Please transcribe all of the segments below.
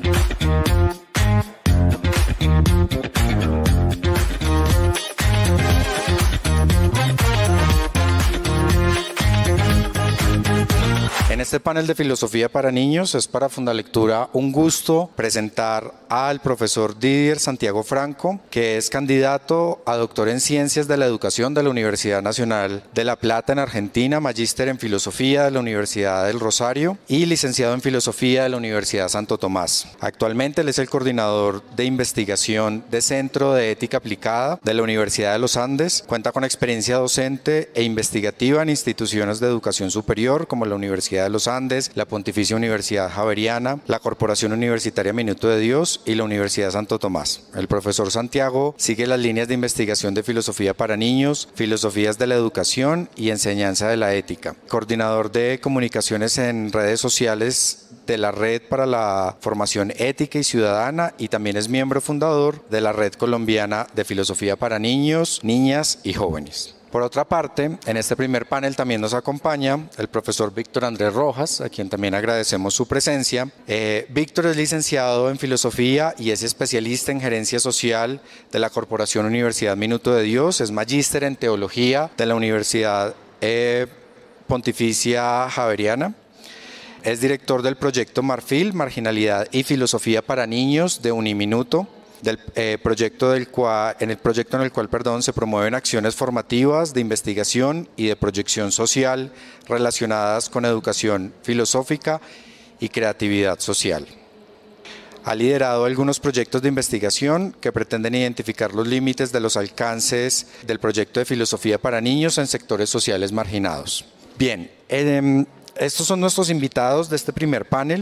En este panel de filosofía para niños es para Fundalectura un gusto presentar al profesor Didier Santiago Franco, que es candidato a doctor en Ciencias de la Educación de la Universidad Nacional de La Plata en Argentina, magíster en Filosofía de la Universidad del Rosario y licenciado en Filosofía de la Universidad Santo Tomás. Actualmente él es el coordinador de investigación de Centro de Ética Aplicada de la Universidad de los Andes. Cuenta con experiencia docente e investigativa en instituciones de educación superior como la Universidad de los Andes, la Pontificia Universidad Javeriana, la Corporación Universitaria Minuto de Dios y la Universidad Santo Tomás. El profesor Santiago sigue las líneas de investigación de filosofía para niños, filosofías de la educación y enseñanza de la ética. Coordinador de comunicaciones en redes sociales de la Red para la Formación Ética y Ciudadana y también es miembro fundador de la Red Colombiana de Filosofía para Niños, Niñas y Jóvenes. Por otra parte, en este primer panel también nos acompaña el profesor Víctor Andrés Rojas, a quien también agradecemos su presencia. Víctor es licenciado en Filosofía y es especialista en Gerencia Social de la Corporación Universidad Minuto de Dios, es magíster en Teología de la Universidad Pontificia Javeriana. Es director del proyecto Marfil, Marginalidad y Filosofía para Niños de Uniminuto, en el proyecto en el cual se promueven acciones formativas de investigación y de proyección social relacionadas con educación filosófica y creatividad social. Ha liderado algunos proyectos de investigación que pretenden identificar los límites de los alcances del proyecto de filosofía para niños en sectores sociales marginados. Bien, estos son nuestros invitados de este primer panel.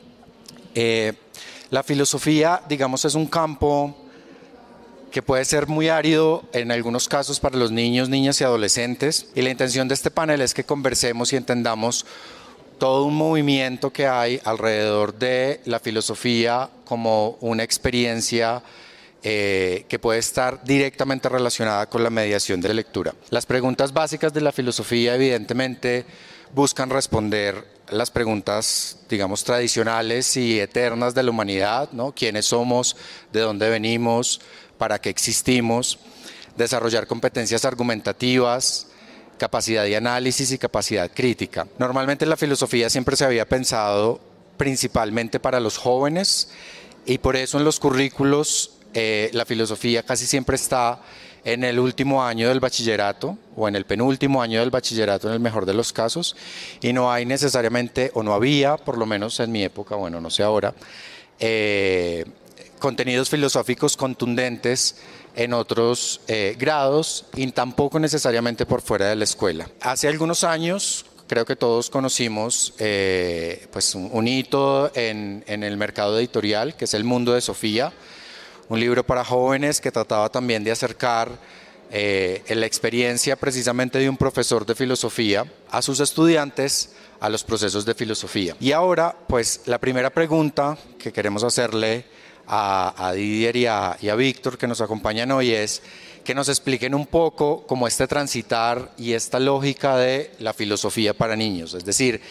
La filosofía, digamos, es un campo que puede ser muy árido en algunos casos para los niños, niñas y adolescentes. Y la intención de este panel es que conversemos y entendamos todo un movimiento que hay alrededor de la filosofía como una experiencia que puede estar directamente relacionada con la mediación de la lectura. Las preguntas básicas de la filosofía, evidentemente, buscan responder las preguntas, digamos, tradicionales y eternas de la humanidad, ¿no? ¿Quiénes somos? ¿De dónde venimos? ¿Para qué existimos? Desarrollar competencias argumentativas, capacidad de análisis y capacidad crítica. Normalmente la filosofía siempre se había pensado principalmente para los jóvenes y por eso en los currículos la filosofía casi siempre está en el último año del bachillerato o en el penúltimo año del bachillerato en el mejor de los casos y no hay necesariamente, o no había, por lo menos en mi época, bueno, no sé ahora, contenidos filosóficos contundentes en otros grados y tampoco necesariamente por fuera de la escuela. Hace algunos años, creo que todos conocimos pues un hito en el mercado editorial, que es El Mundo de Sofía, un libro para jóvenes que trataba también de acercar la experiencia precisamente de un profesor de filosofía a sus estudiantes a los procesos de filosofía. Y ahora, pues la primera pregunta que queremos hacerle a Didier y a Víctor, que nos acompañan hoy, es que nos expliquen un poco cómo este transitar y esta lógica de la filosofía para niños, es decir,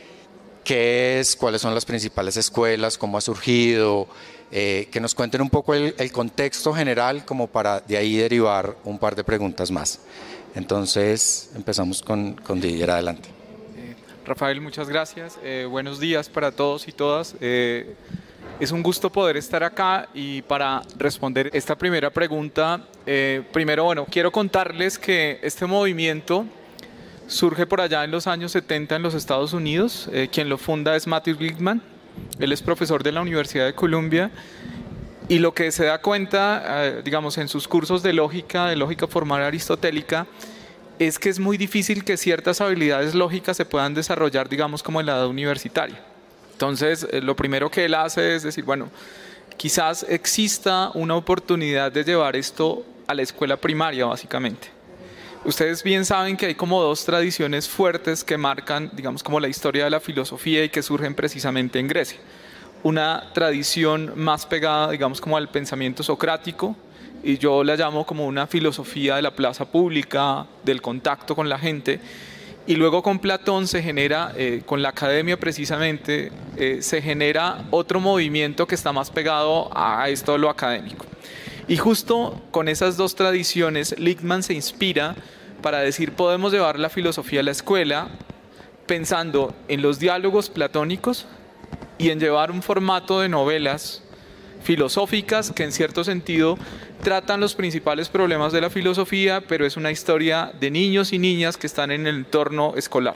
qué es, cuáles son las principales escuelas, cómo ha surgido, que nos cuenten un poco el contexto general como para de ahí derivar un par de preguntas más. Entonces empezamos con Didier, adelante. Rafael, muchas gracias. Buenos días para todos y todas. Es un gusto poder estar acá y para responder esta primera pregunta, primero, bueno, quiero contarles que este movimiento surge por allá en los años 70 en los Estados Unidos. Quien lo funda es Matthew Glickman. Él es profesor de la Universidad de Columbia y lo que se da cuenta, digamos, en sus cursos de lógica formal aristotélica, es que es muy difícil que ciertas habilidades lógicas se puedan desarrollar, digamos, como en la edad universitaria. Entonces, lo primero que él hace es decir, bueno, quizás exista una oportunidad de llevar esto a la escuela primaria, básicamente. Ustedes bien saben que hay como dos tradiciones fuertes que marcan, digamos, como la historia de la filosofía y que surgen precisamente en Grecia. Una tradición más pegada, digamos, como al pensamiento socrático, y yo la llamo como una filosofía de la plaza pública, del contacto con la gente, y luego con Platón se genera, con la academia precisamente, se genera otro movimiento que está más pegado a esto de lo académico. Y justo con esas dos tradiciones, Lichtman se inspira para decir, podemos llevar la filosofía a la escuela pensando en los diálogos platónicos y en llevar un formato de novelas filosóficas que en cierto sentido tratan los principales problemas de la filosofía, pero es una historia de niños y niñas que están en el entorno escolar.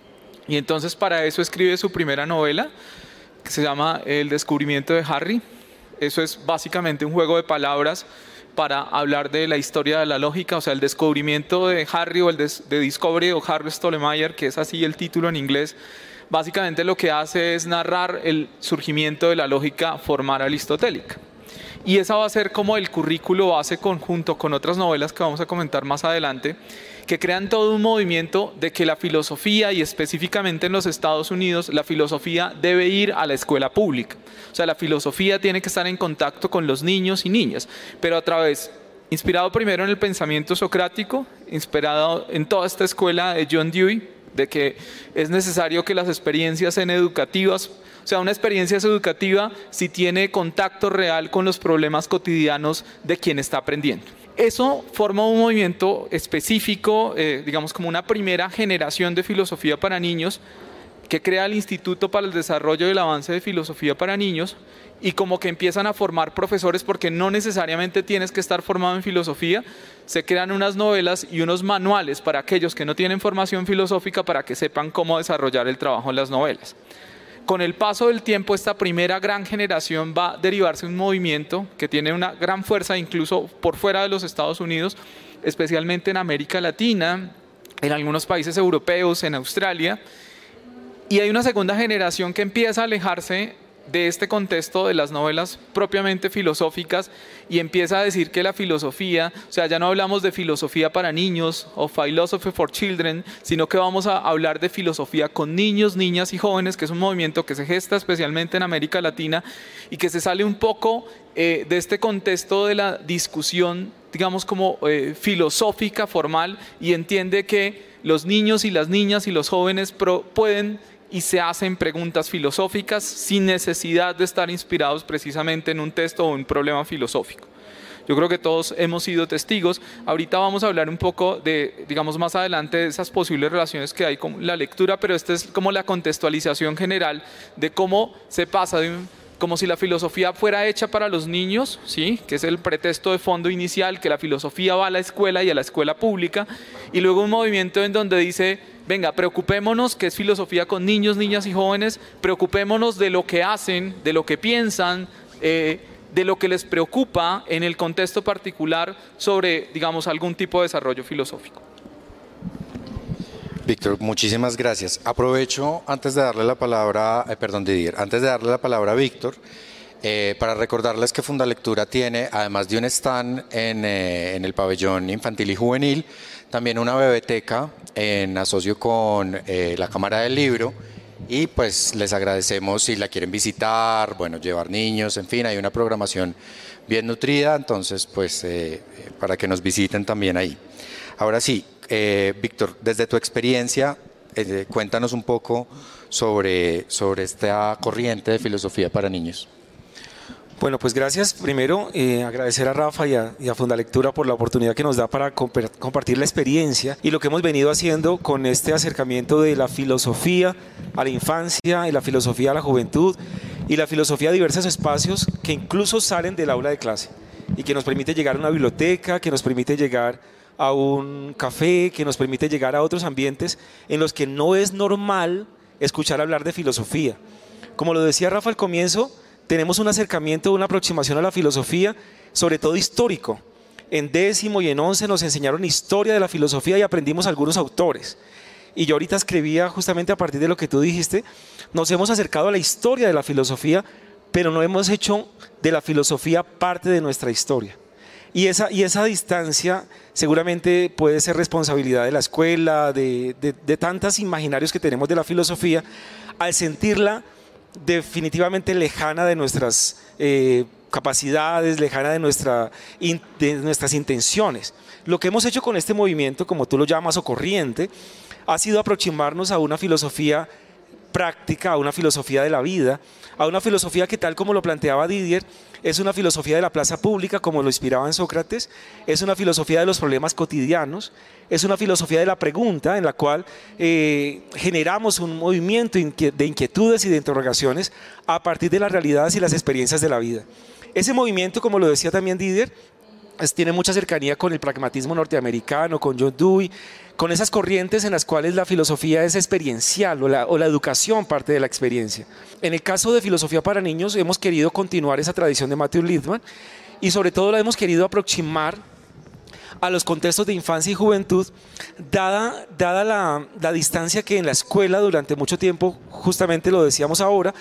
Y entonces para eso escribe su primera novela, que se llama El descubrimiento de Harry. Eso es básicamente un juego de palabras para hablar de la historia de la lógica, o sea, el descubrimiento de Harry o de Discovery o Harry Stolemeyer, que es así el título en inglés. Básicamente lo que hace es narrar el surgimiento de la lógica formal aristotélica. Y esa va a ser como el currículo base conjunto con otras novelas que vamos a comentar más adelante, que crean todo un movimiento de que la filosofía, y específicamente en los Estados Unidos, la filosofía debe ir a la escuela pública. O sea, la filosofía tiene que estar en contacto con los niños y niñas, pero a través, inspirado primero en el pensamiento socrático, inspirado en toda esta escuela de John Dewey, de que es necesario que las experiencias sean educativas. O sea, una experiencia es educativa si tiene contacto real con los problemas cotidianos de quien está aprendiendo. Eso forma un movimiento específico, digamos como una primera generación de filosofía para niños, que crea el Instituto para el Desarrollo y el Avance de Filosofía para Niños, y como que empiezan a formar profesores, porque no necesariamente tienes que estar formado en filosofía. Se crean unas novelas y unos manuales para aquellos que no tienen formación filosófica, para que sepan cómo desarrollar el trabajo en las novelas. Con el paso del tiempo, esta primera gran generación va a derivarse un movimiento que tiene una gran fuerza incluso por fuera de los Estados Unidos, especialmente en América Latina, en algunos países europeos, en Australia. Y hay una segunda generación que empieza a alejarse de este contexto de las novelas propiamente filosóficas y empieza a decir que la filosofía, o sea, ya no hablamos de filosofía para niños o philosophy for children, sino que vamos a hablar de filosofía con niños, niñas y jóvenes, que es un movimiento que se gesta especialmente en América Latina y que se sale un poco de este contexto de la discusión, digamos como filosófica formal, y entiende que los niños y las niñas y los jóvenes pueden y se hacen preguntas filosóficas sin necesidad de estar inspirados precisamente en un texto o un problema filosófico. Yo creo que todos hemos sido testigos. Ahorita vamos a hablar un poco de, digamos más adelante, de esas posibles relaciones que hay con la lectura, pero esta es como la contextualización general de cómo se pasa de como si la filosofía fuera hecha para los niños, ¿sí? Que es el pretexto de fondo inicial, que la filosofía va a la escuela y a la escuela pública, y luego un movimiento en donde dice, venga, preocupémonos, que es filosofía con niños, niñas y jóvenes, preocupémonos de lo que hacen, de lo que piensan, de lo que les preocupa en el contexto particular sobre, digamos, algún tipo de desarrollo filosófico. Víctor, muchísimas gracias. Aprovecho antes de darle la palabra, Didier, antes de darle la palabra a Víctor, para recordarles que Fundalectura tiene, además de un stand en el pabellón infantil y juvenil, también una biblioteca en asocio con la Cámara del Libro, y pues les agradecemos si la quieren visitar, bueno, llevar niños, en fin, hay una programación bien nutrida, entonces pues para que nos visiten también ahí. Ahora sí, Víctor, desde tu experiencia, cuéntanos un poco sobre esta corriente de filosofía para niños. Bueno, pues gracias. Primero, agradecer a Rafa y a Fundalectura por la oportunidad que nos da para compartir la experiencia y lo que hemos venido haciendo con este acercamiento de la filosofía a la infancia y la filosofía a la juventud y la filosofía a diversos espacios que incluso salen del aula de clase y que nos permite llegar a una biblioteca, que nos permite llegar a un café, que nos permite llegar a otros ambientes en los que no es normal escuchar hablar de filosofía. Como lo decía Rafa al comienzo, tenemos un acercamiento, una aproximación a la filosofía, sobre todo histórico. En 10º y en 11 nos enseñaron historia de la filosofía y aprendimos algunos autores. Y yo ahorita escribía justamente a partir de lo que tú dijiste, nos hemos acercado a la historia de la filosofía, pero no hemos hecho de la filosofía parte de nuestra historia. Y esa distancia seguramente puede ser responsabilidad de la escuela, de tantos imaginarios que tenemos de la filosofía, al sentirla definitivamente lejana de nuestras capacidades, lejana de nuestras intenciones. Lo que hemos hecho con este movimiento, como tú lo llamas, o corriente, ha sido aproximarnos a una filosofía práctica, a una filosofía de la vida, a una filosofía que, tal como lo planteaba Didier, es una filosofía de la plaza pública, como lo inspiraba en Sócrates, es una filosofía de los problemas cotidianos, es una filosofía de la pregunta, en la cual generamos un movimiento de inquietudes y de interrogaciones a partir de las realidades y las experiencias de la vida. Ese movimiento, como lo decía también Didier, tiene mucha cercanía con el pragmatismo norteamericano, con John Dewey, con esas corrientes en las cuales la filosofía es experiencial o la educación parte de la experiencia. En el caso de Filosofía para Niños hemos querido continuar esa tradición de Matthew Lipman y sobre todo la hemos querido aproximar a los contextos de infancia y juventud, dada la distancia que en la escuela durante mucho tiempo, justamente lo decíamos ahora,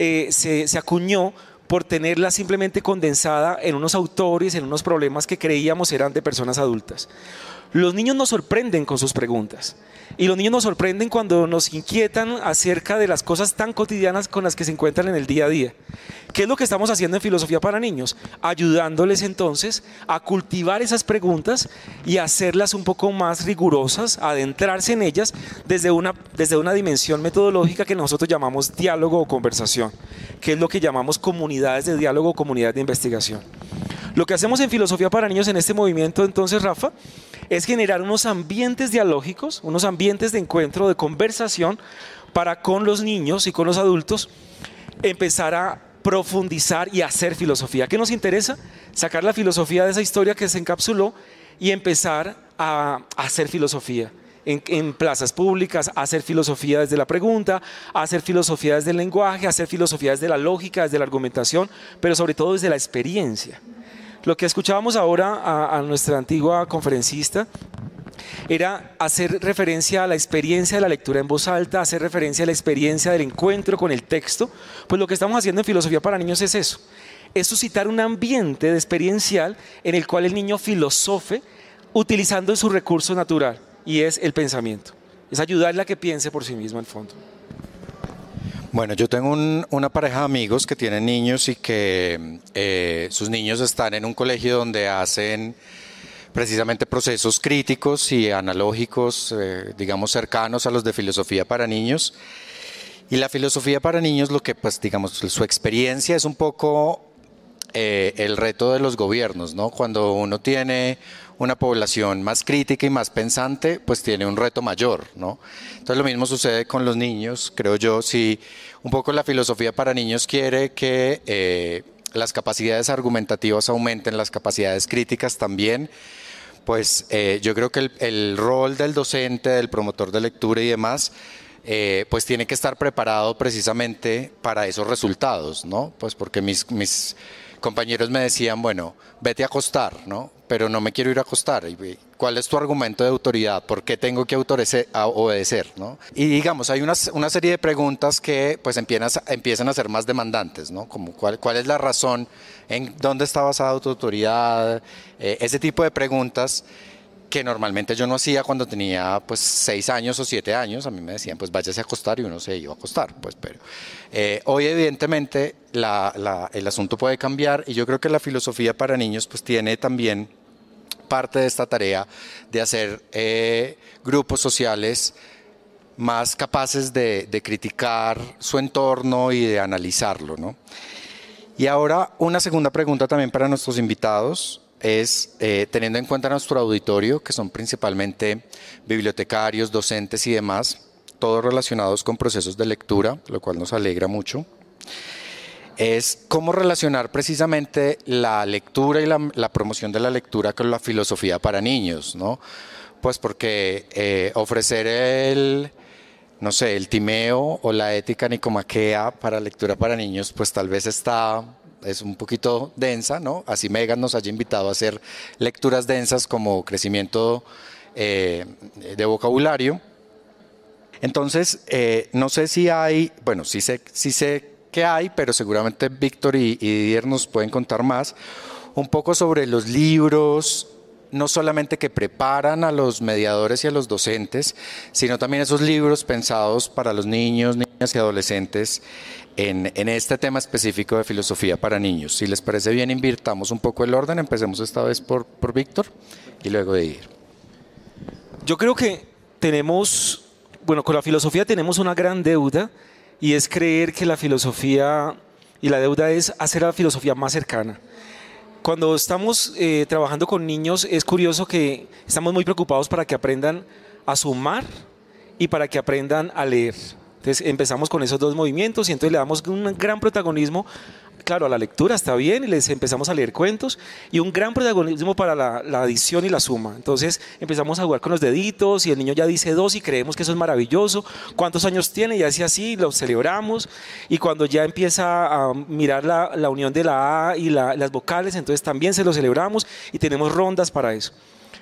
se acuñó por tenerla simplemente condensada en unos autores, en unos problemas que creíamos eran de personas adultas. Los niños nos sorprenden con sus preguntas y los niños nos sorprenden cuando nos inquietan acerca de las cosas tan cotidianas con las que se encuentran en el día a día. ¿Qué es lo que estamos haciendo en Filosofía para Niños? Ayudándoles entonces a cultivar esas preguntas y a hacerlas un poco más rigurosas, a adentrarse en ellas desde una dimensión metodológica que nosotros llamamos diálogo o conversación, que es lo que llamamos comunidades de diálogo o comunidades de investigación. Lo que hacemos en Filosofía para Niños en este movimiento, entonces, Rafa, es generar unos ambientes dialógicos, unos ambientes de encuentro, de conversación, para con los niños y con los adultos empezar a profundizar y hacer filosofía. ¿Qué nos interesa? Sacar la filosofía de esa historia que se encapsuló y empezar a hacer filosofía. En plazas públicas, a hacer filosofía desde la pregunta, a hacer filosofía desde el lenguaje, a hacer filosofía desde la lógica, desde la argumentación, pero sobre todo desde la experiencia. Lo que escuchábamos ahora a nuestra antigua conferencista era hacer referencia a la experiencia de la lectura en voz alta, hacer referencia a la experiencia del encuentro con el texto. Pues lo que estamos haciendo en Filosofía para Niños es eso, es suscitar un ambiente de experiencial en el cual el niño filosofe utilizando su recurso natural, y es el pensamiento. Es ayudarle a que piense por sí mismo al fondo. Bueno, yo tengo una pareja de amigos que tienen niños y que sus niños están en un colegio donde hacen precisamente procesos críticos y analógicos, digamos, cercanos a los de Filosofía para Niños. Y la Filosofía para Niños, lo que, pues, digamos, su experiencia es un poco el reto de los gobiernos, ¿no? Cuando uno tiene una población más crítica y más pensante, pues tiene un reto mayor, ¿no? Entonces lo mismo sucede con los niños, creo yo. Si un poco la Filosofía para Niños quiere que las capacidades argumentativas aumenten, las capacidades críticas también, pues yo creo que el rol del docente, del promotor de lectura y demás, pues tiene que estar preparado precisamente para esos resultados, ¿no? Pues porque mis compañeros me decían, bueno, vete a acostar, ¿no? Pero no me quiero ir a acostar. ¿Cuál es tu argumento de autoridad? ¿Por qué tengo que obedecer, ¿no? Y digamos, hay una serie de preguntas que pues empiezan a ser más demandantes, ¿no? Como ¿cuál es la razón? ¿En dónde está basada tu autoridad? Ese tipo de preguntas que normalmente yo no hacía cuando tenía pues 6 años o 7 años. A mí me decían, pues váyase a acostar, y uno se iba a acostar, pues, pero hoy evidentemente el asunto puede cambiar, y yo creo que la Filosofía para Niños pues tiene también parte de esta tarea de hacer grupos sociales más capaces de criticar su entorno y de analizarlo, ¿no? Y ahora una segunda pregunta también para nuestros invitados es, teniendo en cuenta nuestro auditorio, que son principalmente bibliotecarios, docentes y demás, todos relacionados con procesos de lectura, lo cual nos alegra mucho, es cómo relacionar precisamente la lectura y la promoción de la lectura con la filosofía para niños, ¿no? Pues porque ofrecer el Timeo o la Ética Nicomaquea para lectura para niños, pues tal vez es un poquito densa, ¿no? Así Megan nos haya invitado a hacer lecturas densas como crecimiento de vocabulario. Entonces, no sé si hay, bueno, sí sé que hay, pero seguramente Víctor y Didier nos pueden contar más, un poco sobre los libros, no solamente que preparan a los mediadores y a los docentes, sino también esos libros pensados para los niños, niñas y adolescentes en este tema específico de filosofía para niños. Si les parece bien, invirtamos un poco el orden, empecemos esta vez por Víctor y luego de ir. Yo creo que tenemos bueno, con la filosofía tenemos una gran deuda y es creer que la filosofía y la deuda es hacer a la filosofía más cercana. Cuando estamos trabajando con niños es curioso que estamos muy preocupados para que aprendan a sumar y para que aprendan a leer. Entonces empezamos con esos dos movimientos y entonces le damos un gran protagonismo, claro, a la lectura está bien y les empezamos a leer cuentos y un gran protagonismo para la adición y la suma. Entonces empezamos a jugar con los deditos y el niño ya dice 2 y creemos que eso es maravilloso. ¿Cuántos años tiene? Y así así, lo celebramos y cuando ya empieza a mirar la unión de la A y las vocales, entonces también se lo celebramos y tenemos rondas para eso.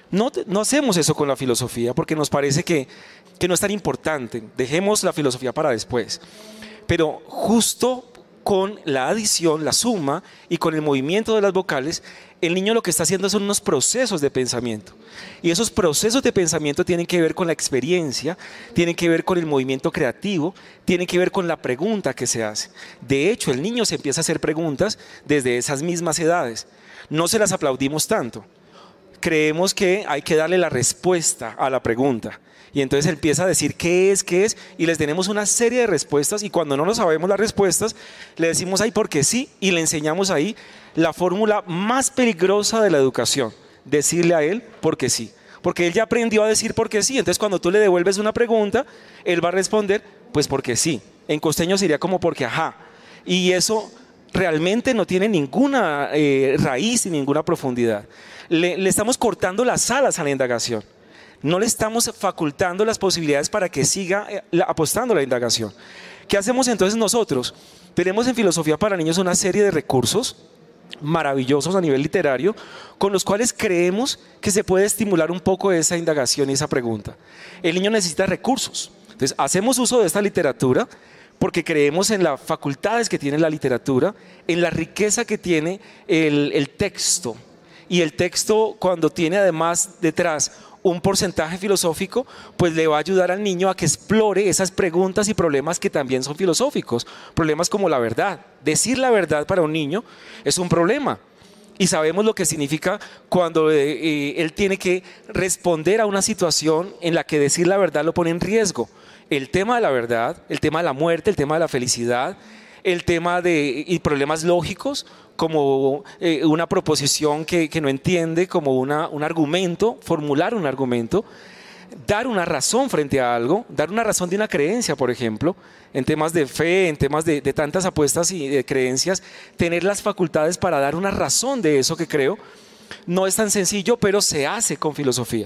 No hacemos eso con la filosofía porque nos parece que no es tan importante. Dejemos la filosofía para después. Pero justo con la adición, la suma y con el movimiento de las vocales, el niño lo que está haciendo son unos procesos de pensamiento. Y esos procesos de pensamiento tienen que ver con la experiencia, tienen que ver con el movimiento creativo, tienen que ver con la pregunta que se hace. De hecho, el niño se empieza a hacer preguntas desde esas mismas edades. No se las aplaudimos tanto. Creemos que hay que darle la respuesta a la pregunta. Y entonces empieza a decir qué es, y les tenemos una serie de respuestas y cuando no nos sabemos las respuestas, le decimos ahí porque sí y le enseñamos ahí la fórmula más peligrosa de la educación, decirle a él porque sí. Porque él ya aprendió a decir porque sí, entonces cuando tú le devuelves una pregunta, él va a responder pues porque sí. En costeño sería como porque ajá. Y eso realmente no tiene ninguna raíz y ninguna profundidad. Le estamos cortando las alas a la indagación. No le estamos facultando las posibilidades para que siga apostando a la indagación. ¿Qué hacemos entonces nosotros? Tenemos en Filosofía para Niños una serie de recursos maravillosos a nivel literario con los cuales creemos que se puede estimular un poco esa indagación y esa pregunta. El niño necesita recursos. Entonces hacemos uso de esta literatura porque creemos en las facultades que tiene la literatura, en la riqueza que tiene el texto. Y el texto, cuando tiene además detrás un porcentaje filosófico, pues le va a ayudar al niño a que explore esas preguntas y problemas que también son filosóficos. Problemas como la verdad. Decir la verdad para un niño es un problema. Y sabemos lo que significa cuando él tiene que responder a una situación en la que decir la verdad lo pone en riesgo. El tema de la verdad, el tema de la muerte, el tema de la felicidad, el tema de problemas lógicos, como una proposición que no entiende, como un argumento, formular un argumento, dar una razón frente a algo, dar una razón de una creencia, por ejemplo, en temas de fe, en temas de tantas apuestas y de creencias, tener las facultades para dar una razón de eso que creo, no es tan sencillo, pero se hace con filosofía.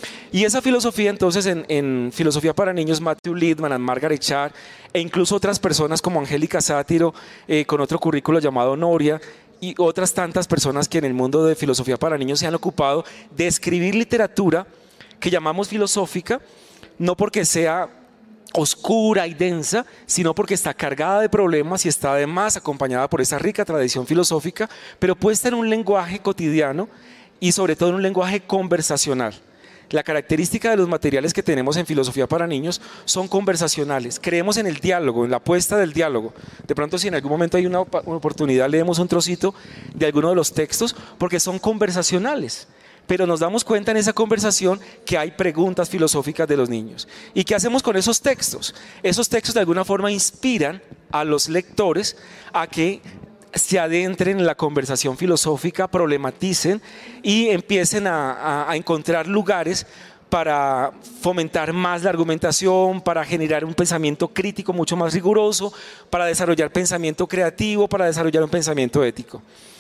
Y esa filosofía entonces en Filosofía para Niños, Matthew Lipman, and Margaret Chan e incluso otras personas como Angélica Sátiro con otro currículo llamado Noria y otras tantas personas que en el mundo de Filosofía para Niños se han ocupado de escribir literatura que llamamos filosófica, no porque sea oscura y densa, sino porque está cargada de problemas y está además acompañada por esa rica tradición filosófica, pero puesta en un lenguaje cotidiano y sobre todo en un lenguaje conversacional. La característica de los materiales que tenemos en Filosofía para Niños son conversacionales. Creemos en el diálogo, en la apuesta del diálogo. De pronto, si en algún momento hay una oportunidad, leemos un trocito de alguno de los textos, porque son conversacionales. Pero nos damos cuenta en esa conversación que hay preguntas filosóficas de los niños. ¿Y qué hacemos con esos textos? Esos textos de alguna forma inspiran a los lectores a que se adentren en la conversación filosófica, problematicen y empiecen a encontrar lugares para fomentar más la argumentación, para generar un pensamiento crítico mucho más riguroso, para desarrollar pensamiento creativo, para desarrollar un pensamiento ético.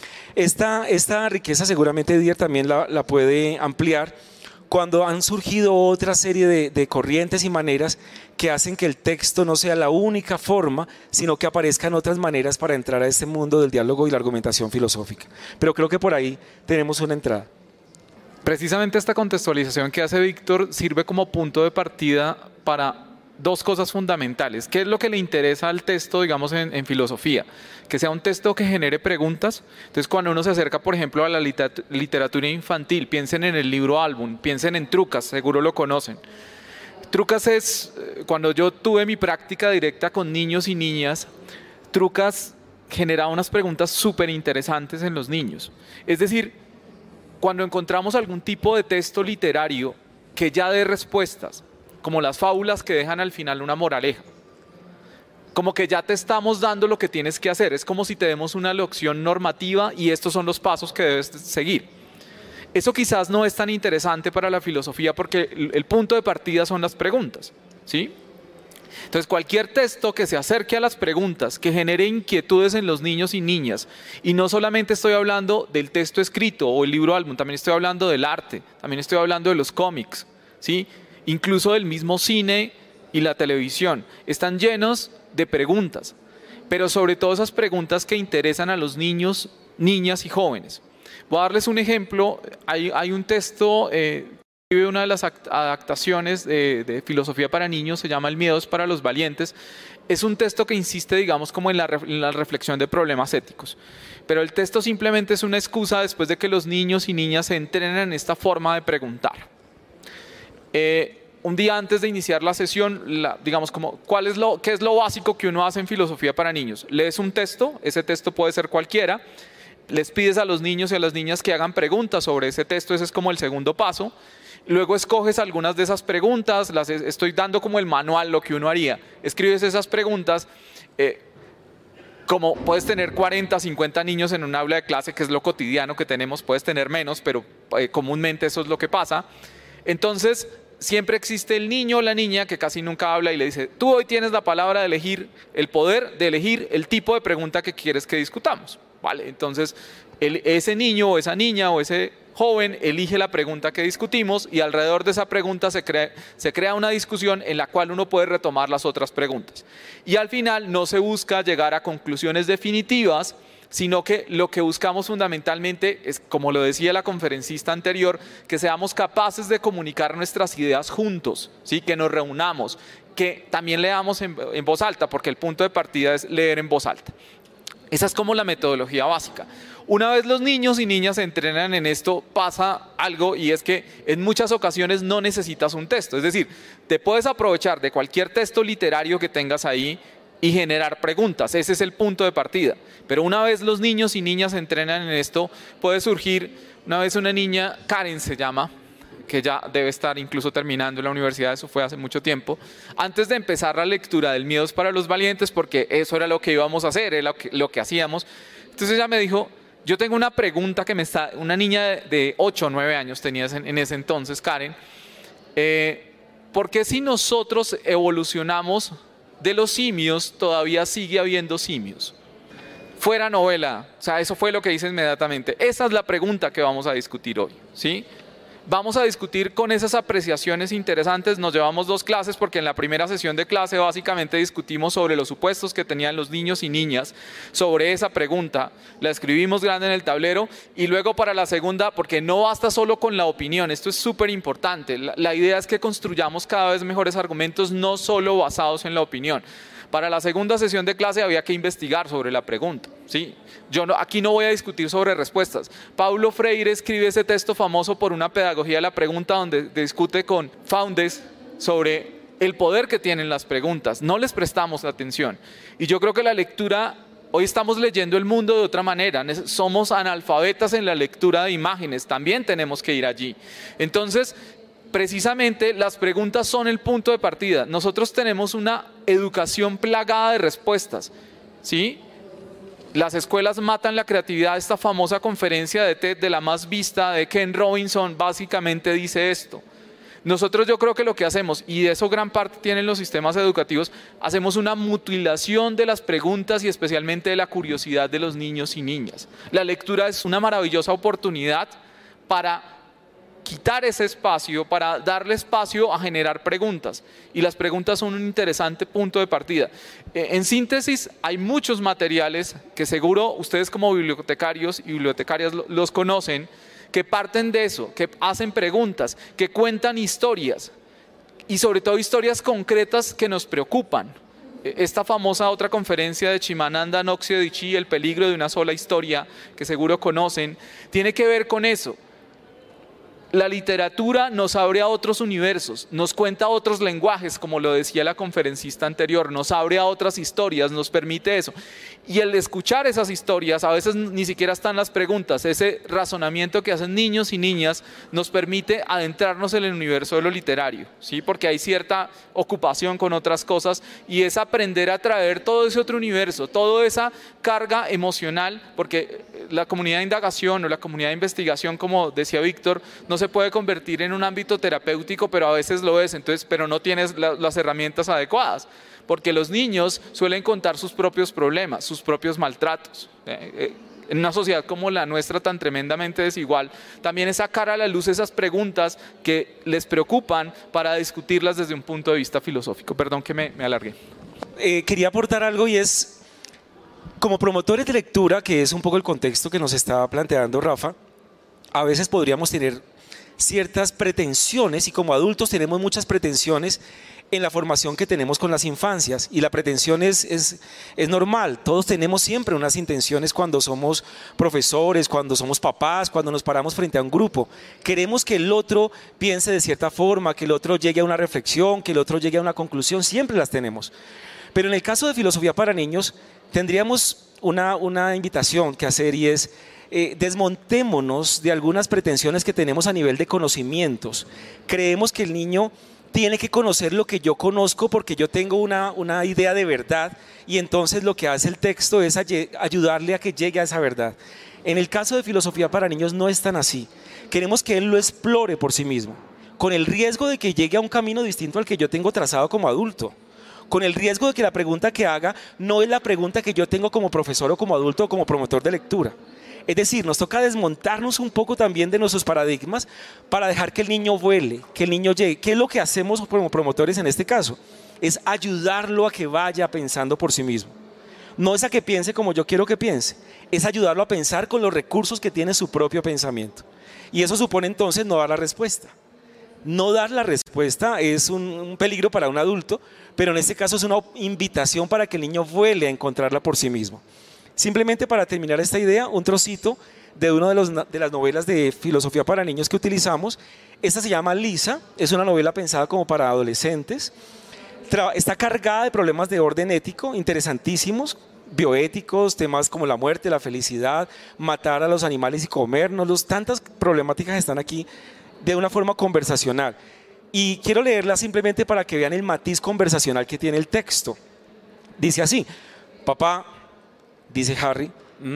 Esta riqueza seguramente Didier también la puede ampliar cuando han surgido otra serie de corrientes y maneras que hacen que el texto no sea la única forma, sino que aparezcan otras maneras para entrar a este mundo del diálogo y la argumentación filosófica. Pero creo que por ahí tenemos una entrada. Precisamente esta contextualización que hace Víctor sirve como punto de partida para dos cosas fundamentales. ¿Qué es lo que le interesa al texto, digamos, en filosofía? Que sea un texto que genere preguntas. Entonces, cuando uno se acerca, por ejemplo, a la literatura infantil, piensen en el libro Álbum, piensen en Trucas, seguro lo conocen. Trucas es, cuando yo tuve mi práctica directa con niños y niñas, Trucas generaba unas preguntas súper interesantes en los niños. Es decir, cuando encontramos algún tipo de texto literario que ya dé respuestas, como las fábulas que dejan al final una moraleja. Como que ya te estamos dando lo que tienes que hacer. Es como si te demos una lección normativa y estos son los pasos que debes seguir. Eso quizás no es tan interesante para la filosofía porque el punto de partida son las preguntas, ¿sí? Entonces, cualquier texto que se acerque a las preguntas, que genere inquietudes en los niños y niñas, y no solamente estoy hablando del texto escrito o el libro álbum, también estoy hablando del arte, también estoy hablando de los cómics, ¿sí? Incluso del mismo cine y la televisión, están llenos de preguntas, pero sobre todo esas preguntas que interesan a los niños, niñas y jóvenes. Voy a darles un ejemplo. Hay un texto, una de las adaptaciones de filosofía para niños, se llama El miedo es para los valientes. Es un texto que insiste, digamos, como en la reflexión de problemas éticos. Pero el texto simplemente es una excusa después de que los niños y niñas se entrenen en esta forma de preguntar. Un día antes de iniciar la sesión, digamos, como, ¿qué es lo básico que uno hace en filosofía para niños? Lees un texto, ese texto puede ser cualquiera, les pides a los niños y a las niñas que hagan preguntas sobre ese texto, ese es como el segundo paso. Luego escoges algunas de esas preguntas, estoy dando como el manual, lo que uno haría. Escribes esas preguntas, como puedes tener 40, 50 niños en un aula de clase, que es lo cotidiano que tenemos, puedes tener menos, pero comúnmente eso es lo que pasa. Entonces, siempre existe el niño o la niña que casi nunca habla y le dice, tú hoy tienes la palabra de elegir, el poder de elegir el tipo de pregunta que quieres que discutamos. ¿Vale? Entonces, ese niño o esa niña o ese joven elige la pregunta que discutimos y alrededor de esa pregunta se crea una discusión en la cual uno puede retomar las otras preguntas. Y al final no se busca llegar a conclusiones definitivas, sino que lo que buscamos fundamentalmente es, como lo decía la conferencista anterior, que seamos capaces de comunicar nuestras ideas juntos, ¿sí? Que nos reunamos, que también leamos en voz alta, porque el punto de partida es leer en voz alta. Esa es como la metodología básica. Una vez los niños y niñas se entrenan en esto, pasa algo y es que en muchas ocasiones no necesitas un texto. Es decir, te puedes aprovechar de cualquier texto literario que tengas ahí y generar preguntas. Ese es el punto de partida. Pero una vez los niños y niñas se entrenan en esto, puede surgir, una vez una niña, Karen se llama, que ya debe estar incluso terminando en la universidad, eso fue hace mucho tiempo, antes de empezar la lectura del Miedo es para los valientes, porque eso era lo que íbamos a hacer, era lo que hacíamos. Entonces ella me dijo, yo tengo una pregunta que una niña de 8 o 9 años tenía en ese entonces, Karen, ¿por qué si nosotros evolucionamos de los simios, todavía sigue habiendo simios? Fuera novela, o sea, eso fue lo que hice inmediatamente. Esa es la pregunta que vamos a discutir hoy, ¿sí? Vamos a discutir con esas apreciaciones interesantes. Nos llevamos 2 clases porque en la primera sesión de clase básicamente discutimos sobre los supuestos que tenían los niños y niñas sobre esa pregunta. La escribimos grande en el tablero y luego para la segunda, porque no basta solo con la opinión, esto es súper importante. La idea es que construyamos cada vez mejores argumentos, no solo basados en la opinión. Para la segunda sesión de clase había que investigar sobre la pregunta, ¿sí? Aquí no voy a discutir sobre respuestas. Paulo Freire escribe ese texto famoso por una pedagogía de la pregunta donde discute con Foundes sobre el poder que tienen las preguntas. No les prestamos atención. Y yo creo que la lectura, hoy estamos leyendo el mundo de otra manera. Somos analfabetas en la lectura de imágenes. También tenemos que ir allí. Entonces, precisamente las preguntas son el punto de partida. Nosotros tenemos una educación plagada de respuestas, ¿sí? Las escuelas matan la creatividad. Esta famosa conferencia de TED, de la más vista, de Ken Robinson, básicamente dice esto. Nosotros, yo creo que lo que hacemos, y de eso gran parte tienen los sistemas educativos, hacemos una mutilación de las preguntas y especialmente de la curiosidad de los niños y niñas. La lectura es una maravillosa oportunidad para quitar ese espacio, para darle espacio a generar preguntas. Y las preguntas son un interesante punto de partida. En síntesis, hay muchos materiales que seguro ustedes como bibliotecarios y bibliotecarias los conocen, que parten de eso, que hacen preguntas, que cuentan historias y sobre todo historias concretas que nos preocupan. Esta famosa otra conferencia de Chimananda Ngozi Adichie, El peligro de una sola historia, que seguro conocen, tiene que ver con eso. La literatura nos abre a otros universos, nos cuenta otros lenguajes, como lo decía la conferencista anterior, nos abre a otras historias, nos permite eso. Y el escuchar esas historias, a veces ni siquiera están las preguntas, ese razonamiento que hacen niños y niñas nos permite adentrarnos en el universo de lo literario, ¿sí? Porque hay cierta ocupación con otras cosas y es aprender a traer todo ese otro universo, toda esa carga emocional, porque la comunidad de indagación o la comunidad de investigación, como decía Víctor, no se puede convertir en un ámbito terapéutico, pero a veces lo es, entonces, pero no tienes las herramientas adecuadas, porque los niños suelen contar sus propios problemas, sus propios maltratos. En una sociedad como la nuestra, tan tremendamente desigual, también es sacar a la luz esas preguntas que les preocupan para discutirlas desde un punto de vista filosófico. Perdón que me alargué. Quería aportar algo y es, como promotores de lectura, que es un poco el contexto que nos estaba planteando Rafa, a veces podríamos tener ciertas pretensiones y como adultos tenemos muchas pretensiones en la formación que tenemos con las infancias y la pretensión es normal, todos tenemos siempre unas intenciones cuando somos profesores, cuando somos papás, cuando nos paramos frente a un grupo, queremos que el otro piense de cierta forma, que el otro llegue a una reflexión, que el otro llegue a una conclusión, siempre las tenemos, pero en el caso de Filosofía para Niños tendríamos una invitación que hacer y es desmontémonos de algunas pretensiones que tenemos a nivel de conocimientos. Creemos que el niño tiene que conocer lo que yo conozco porque yo tengo una idea de verdad y entonces lo que hace el texto es ayudarle a que llegue a esa verdad. En el caso de Filosofía para Niños no es tan así. Queremos que él lo explore por sí mismo, con el riesgo de que llegue a un camino distinto al que yo tengo trazado como adulto. Con el riesgo de que la pregunta que haga no es la pregunta que yo tengo como profesor o como adulto o como promotor de lectura. Es decir, nos toca desmontarnos un poco también de nuestros paradigmas para dejar que el niño vuele, que el niño llegue. ¿Qué es lo que hacemos como promotores en este caso? Es ayudarlo a que vaya pensando por sí mismo. No es a que piense como yo quiero que piense, es ayudarlo a pensar con los recursos que tiene su propio pensamiento. Y eso supone entonces no dar la respuesta. No dar la respuesta es un peligro para un adulto, pero en este caso es una invitación para que el niño vuele a encontrarla por sí mismo. Simplemente para terminar esta idea, un trocito de una de las novelas de Filosofía para Niños que utilizamos. Esta se llama Lisa, es una novela pensada como para adolescentes. Está cargada de problemas de orden ético interesantísimos, bioéticos, temas como la muerte, la felicidad, matar a los animales y comérnoslos, tantas problemáticas están aquí de una forma conversacional. Y quiero leerla simplemente para que vean el matiz conversacional que tiene el texto. Dice así: papá, dice Harry,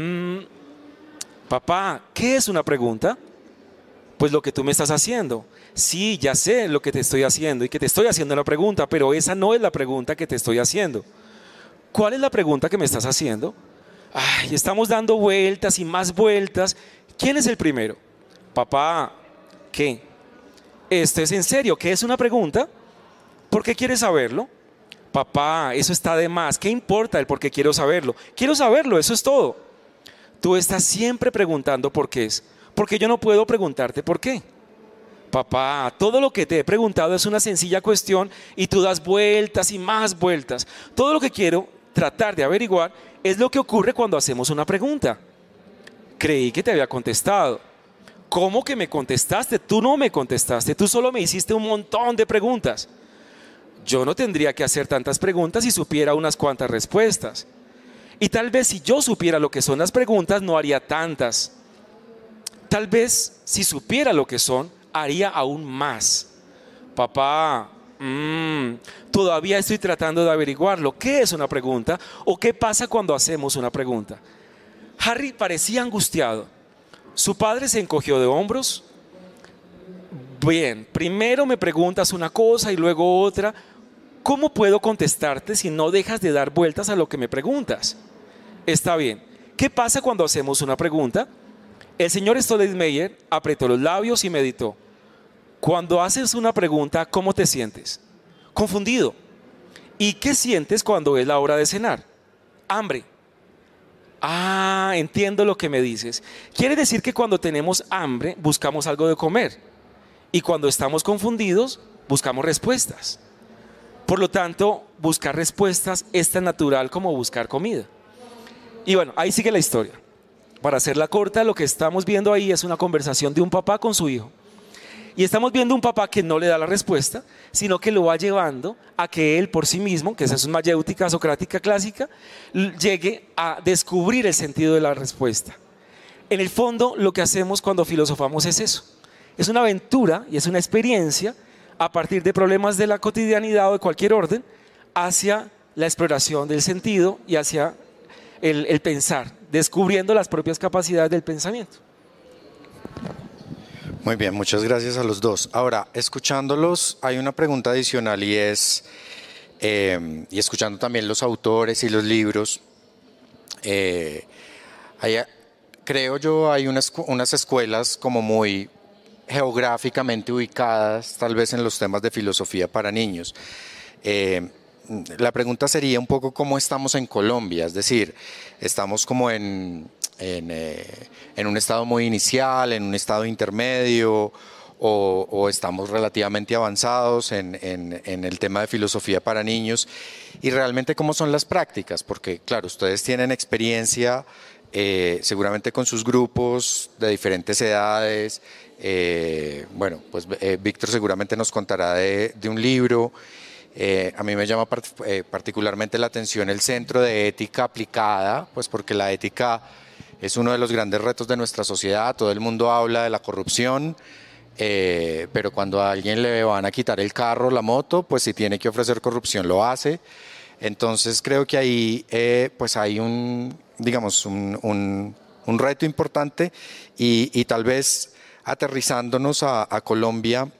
papá, ¿qué es una pregunta? Pues lo que tú me estás haciendo. Sí, ya sé lo que te estoy haciendo y que te estoy haciendo una pregunta, pero esa no es la pregunta que te estoy haciendo. ¿Cuál es la pregunta que me estás haciendo? Ay, estamos dando vueltas y más vueltas. ¿Quién es el primero? Papá, ¿qué? ¿Esto es en serio? ¿Qué es una pregunta? ¿Por qué quieres saberlo? Papá, eso está de más. ¿Qué importa el por qué quiero saberlo? Quiero saberlo, eso es todo. Tú estás siempre preguntando por qué es. Porque yo no puedo preguntarte por qué. Papá, todo lo que te he preguntado es una sencilla cuestión y tú das vueltas y más vueltas. Todo lo que quiero tratar de averiguar es lo que ocurre cuando hacemos una pregunta. Creí que te había contestado. ¿Cómo que me contestaste? Tú no me contestaste, tú solo me hiciste un montón de preguntas. Yo no tendría que hacer tantas preguntas si supiera unas cuantas respuestas. Y tal vez si yo supiera lo que son las preguntas, no haría tantas. Tal vez si supiera lo que son, haría aún más. Papá, todavía estoy tratando de averiguarlo. ¿Qué es una pregunta? ¿O qué pasa cuando hacemos una pregunta? Harry parecía angustiado. Su padre se encogió de hombros. Bien, primero me preguntas una cosa y luego otra. ¿Cómo puedo contestarte si no dejas de dar vueltas a lo que me preguntas? Está bien. ¿Qué pasa cuando hacemos una pregunta? El señor Stolzenmeyer apretó los labios y meditó. Cuando haces una pregunta, ¿cómo te sientes? Confundido. ¿Y qué sientes cuando es la hora de cenar? Hambre. Ah, entiendo lo que me dices. Quiere decir que cuando tenemos hambre, buscamos algo de comer. Y cuando estamos confundidos, buscamos respuestas. Por lo tanto, buscar respuestas es tan natural como buscar comida. Y bueno, ahí sigue la historia. Para hacerla corta, lo que estamos viendo ahí es una conversación de un papá con su hijo. Y estamos viendo un papá que no le da la respuesta, sino que lo va llevando a que él por sí mismo, que esa es una mayéutica socrática clásica, llegue a descubrir el sentido de la respuesta. En el fondo, lo que hacemos cuando filosofamos es eso. Es una aventura y es una experiencia a partir de problemas de la cotidianidad o de cualquier orden hacia la exploración del sentido y hacia el pensar, descubriendo las propias capacidades del pensamiento. Muy bien, muchas gracias a los dos. Ahora, escuchándolos, hay una pregunta adicional y es, y escuchando también los autores y los libros, creo yo hay unas escuelas como muy geográficamente ubicadas, tal vez en los temas de filosofía para niños. La pregunta sería un poco cómo estamos en Colombia, es decir, estamos como en un estado muy inicial, en un estado intermedio, o estamos relativamente avanzados en el tema de filosofía para niños, y realmente cómo son las prácticas, porque claro, ustedes tienen experiencia seguramente con sus grupos de diferentes edades. Bueno, pues Víctor seguramente nos contará de un libro. A mí me llama particularmente la atención el Centro de Ética Aplicada, pues porque la ética es uno de los grandes retos de nuestra sociedad. Todo el mundo habla de la corrupción, pero cuando a alguien le van a quitar el carro, la moto, pues si tiene que ofrecer corrupción lo hace. Entonces creo que ahí pues hay un reto importante y tal vez aterrizándonos a Colombia,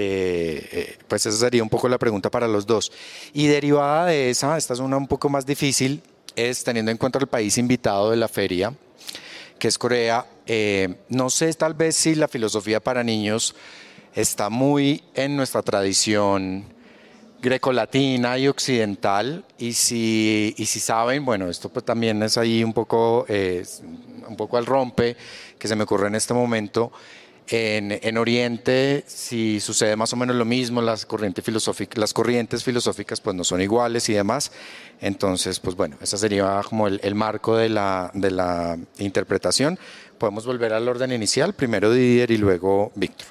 pues esa sería un poco la pregunta para los dos. Y derivada de esta es una un poco más difícil, es teniendo en cuenta el país invitado de la feria, que es Corea. No sé tal vez si la filosofía para niños está muy en nuestra tradición grecolatina y occidental, y si saben, bueno, esto pues también es ahí un poco al rompe que se me ocurre en este momento. En Oriente si sucede más o menos lo mismo, las corrientes filosóficas pues no son iguales y demás. Entonces pues bueno, ese sería como el marco de la interpretación. Podemos volver al orden inicial, primero Didier y luego Víctor.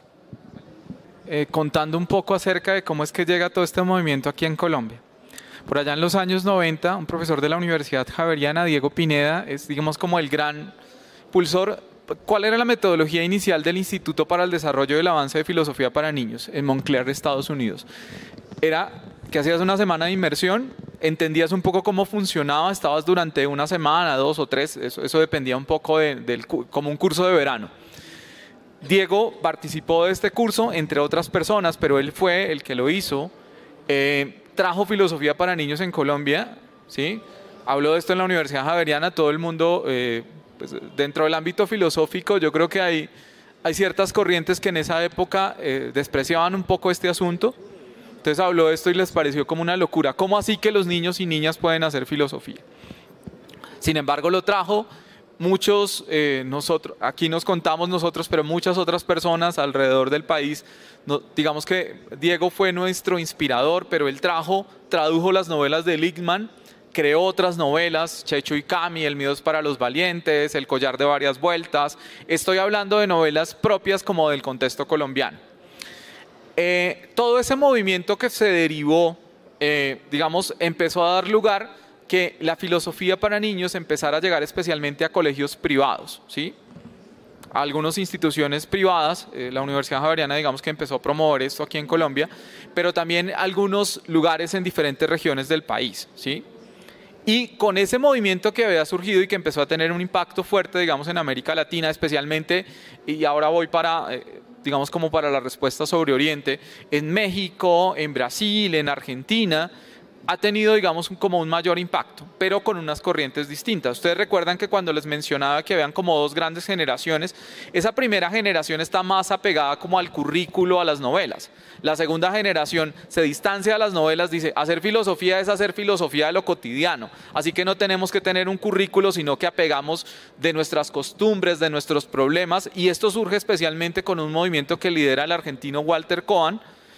Contando un poco acerca de cómo es que llega todo este movimiento aquí en Colombia. Por allá en los años 90, un profesor de la Universidad Javeriana, Diego Pineda, es digamos como el gran impulsor. ¿Cuál era la metodología inicial del Instituto para el Desarrollo del Avance de Filosofía para Niños en Montclair, Estados Unidos? Era que hacías una semana de inmersión, entendías un poco cómo funcionaba, estabas durante una semana, 2 o 3, eso dependía un poco como un curso de verano. Diego participó de este curso, entre otras personas, pero él fue el que lo hizo. Trajo filosofía para niños en Colombia, ¿sí? Habló de esto en la Universidad Javeriana, todo el mundo... Pues dentro del ámbito filosófico yo creo que hay ciertas corrientes que en esa época despreciaban un poco este asunto. Entonces habló de esto y les pareció como una locura. ¿Cómo así que los niños y niñas pueden hacer filosofía? Sin embargo lo trajo muchos, nosotros, aquí nos contamos nosotros, pero muchas otras personas alrededor del país. Digamos que Diego fue nuestro inspirador, pero él tradujo las novelas de Lichtman, creó otras novelas, Checho y Cami, El miedo es para los valientes, El collar de varias vueltas. Estoy hablando de novelas propias como del contexto colombiano. Todo ese movimiento que se derivó, digamos, empezó a dar lugar que la filosofía para niños empezara a llegar especialmente a colegios privados, ¿sí? A algunas instituciones privadas, la Universidad Javeriana digamos que empezó a promover esto aquí en Colombia, pero también algunos lugares en diferentes regiones del país, ¿sí? Y con ese movimiento que había surgido y que empezó a tener un impacto fuerte, digamos, en América Latina especialmente, y ahora voy digamos, como para la respuesta sobre Oriente, en México, en Brasil, en Argentina, ha tenido, digamos, como un mayor impacto, pero con unas corrientes distintas. Ustedes recuerdan que cuando les mencionaba que habían como dos grandes generaciones, esa primera generación está más apegada como al currículo, a las novelas. La segunda generación se distancia de las novelas, dice, hacer filosofía es hacer filosofía de lo cotidiano, así que no tenemos que tener un currículo, sino que apegamos de nuestras costumbres, de nuestros problemas, y esto surge especialmente con un movimiento que lidera el argentino Walter Kohan,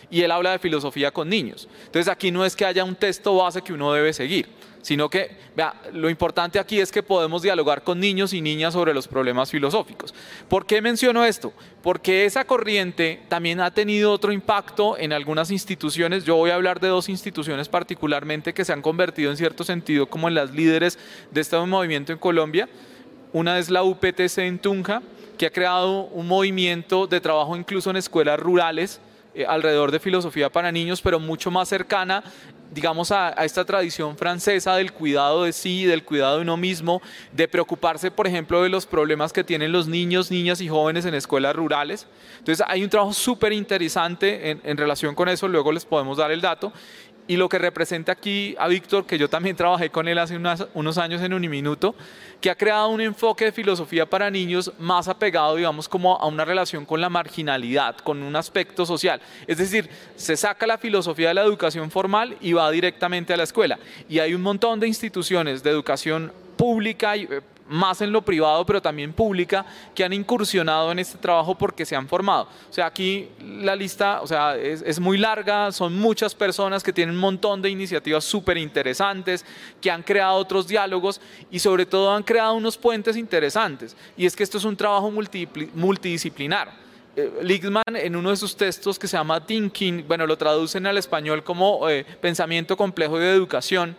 y él habla de filosofía con niños. Entonces aquí no es que haya un texto base que uno debe seguir, sino que, vea, lo importante aquí es que podemos dialogar con niños y niñas sobre los problemas filosóficos. ¿Por qué menciono esto? Porque esa corriente también ha tenido otro impacto en algunas instituciones. Yo voy a hablar de dos instituciones particularmente que se han convertido en cierto sentido como en las líderes de este movimiento en Colombia. Una es la UPTC en Tunja, que ha creado un movimiento de trabajo incluso en escuelas rurales alrededor de filosofía para niños, pero mucho más cercana, digamos, a esta tradición francesa del cuidado de sí, del cuidado de uno mismo, de preocuparse, por ejemplo, de los problemas que tienen los niños, niñas y jóvenes en escuelas rurales. Entonces hay un trabajo súper interesante en relación con eso, luego les podemos dar el dato. Y lo que representa aquí a Víctor, que yo también trabajé con él hace unos años en Uniminuto, que ha creado un enfoque de filosofía para niños más apegado, digamos, como a una relación con la marginalidad, con un aspecto social. Es decir, se saca la filosofía de la educación formal y va directamente a la escuela. Y hay un montón de instituciones de educación pública, más en lo privado, pero también pública, que han incursionado en este trabajo porque se han formado. O sea, aquí la lista, o sea, es muy larga, son muchas personas que tienen un montón de iniciativas súper interesantes, que han creado otros diálogos y sobre todo han creado unos puentes interesantes. Y es que esto es un trabajo multidisciplinar. Lichtman, en uno de sus textos que se llama Thinking, bueno, lo traducen al español como Pensamiento complejo de educación,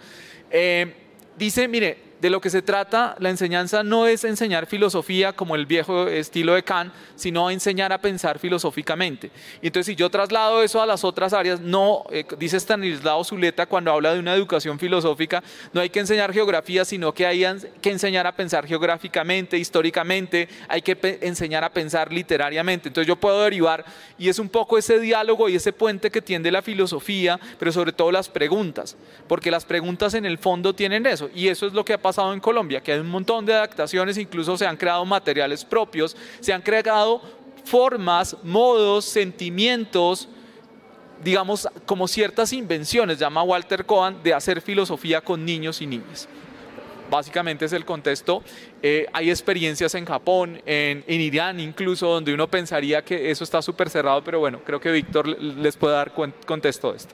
dice, mire, de lo que se trata, la enseñanza no es enseñar filosofía como el viejo estilo de Kant, sino enseñar a pensar filosóficamente. Y entonces, si yo traslado eso a las otras áreas, no, dice Stanislao Zuleta cuando habla de una educación filosófica, no hay que enseñar geografía, sino que hay que enseñar a pensar geográficamente, históricamente, hay que enseñar a pensar literariamente. Entonces yo puedo derivar, y es un poco ese diálogo y ese puente que tiende la filosofía, pero sobre todo las preguntas, porque las preguntas en el fondo tienen eso, y eso es lo que ha pasado en Colombia, que hay un montón de adaptaciones, incluso se han creado materiales propios, se han creado formas, modos, sentimientos, digamos, como ciertas invenciones, llama Walter Cohen, de hacer filosofía con niños y niñas. Básicamente es el contexto. Hay experiencias en Japón, en Irán incluso, donde uno pensaría que eso está súper cerrado, pero bueno, creo que Víctor les puede dar contexto de esto.